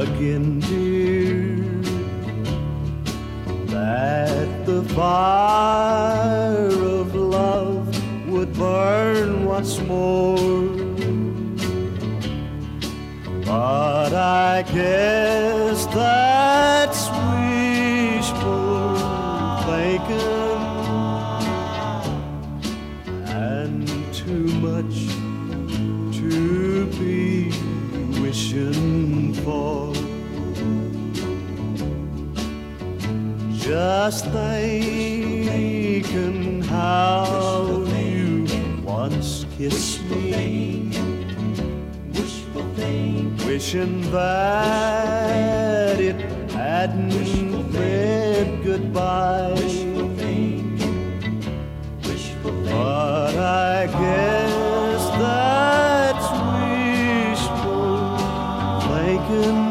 again, dear, that the fire of love would burn once more. But I guess that's wishful thinking and too much to be wishing for. Just thinking how you once kissed me, wishing that it hadn't meant goodbye. But I guess that's wishful thinking.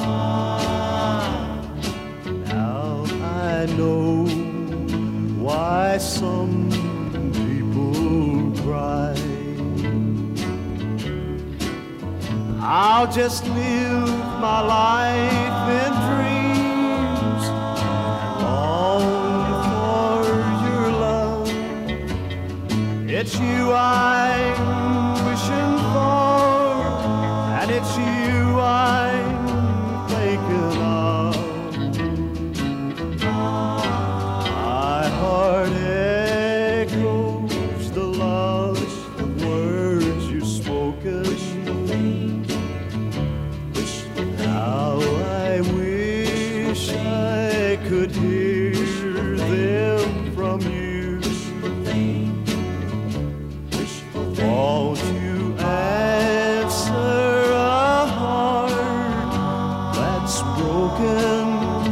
Now I know why some people cry. I'll just live my life in dreams and long for your love. It's you I'm wishing for, and it's you I'm thinking of. My heart echoes the love words you've spoken. How I wish I could hear them from you. Won't you answer a heart that's broken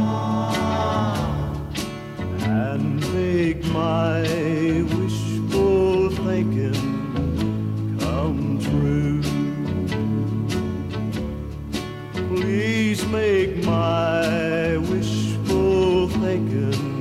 and make my wishful thinking come true? Please make my wishful thinking